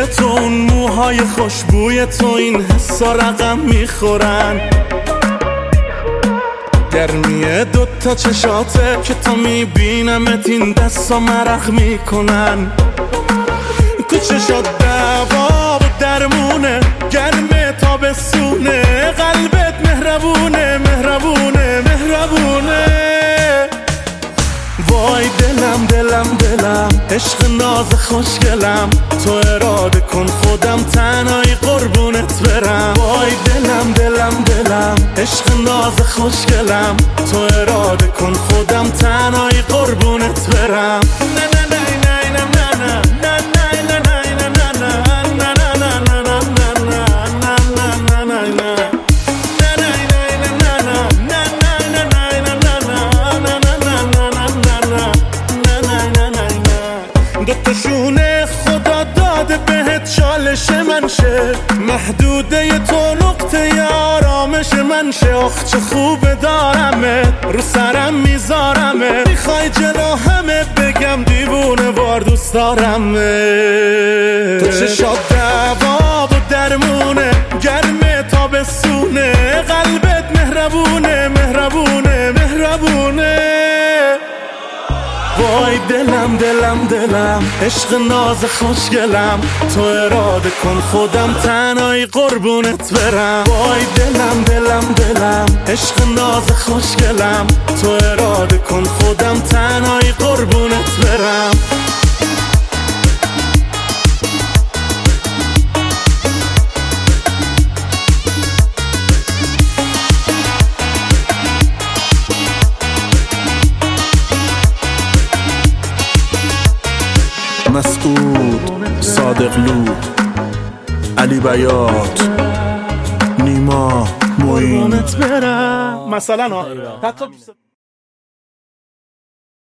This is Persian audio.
تو، اون موهای خوشبوی تو، این حسا رقم میخورن. گرمیه دوتا چشاته که تا میبینمت این دستا مرخ میکنن. کوچشات دوا و درمونه، گرمه تابستونه، قلبت مهربونه مهربونه مهربونه. وای دلم دلم دلم، عشق ناز خوشگلم، تو اراده کن خودم تنهایی قربونت برم. وای دلم دلم دلم، عشق ناز خوشگلم، تو اراده کن خودم تنهایی قربونت برم. نه نه نه نه نه نه دوتاشونه خدا داده بهت چالش من شه، محدوده تو نقطه آرامش من شه. آخ چه خوبه دارمه، رو سرم میذارمه، میخوای جلو همه بگم دیوونه وار دوست دارمه. تو چشات دوا و درمونه، گرمه تابستونه، قلبت مهربونه مهربونه مهربونه. وای دلم دلم دلم، عشق ناز خوشگلم، تو اراده کن خودم تنهایی قربونت برم. وای دلم دلم دلم، عشق ناز خوشگلم، تو اراده کن خودم تنهایی قربونت برم. مسعود، صادقلو، علی بیات، نیما، معین. مثلا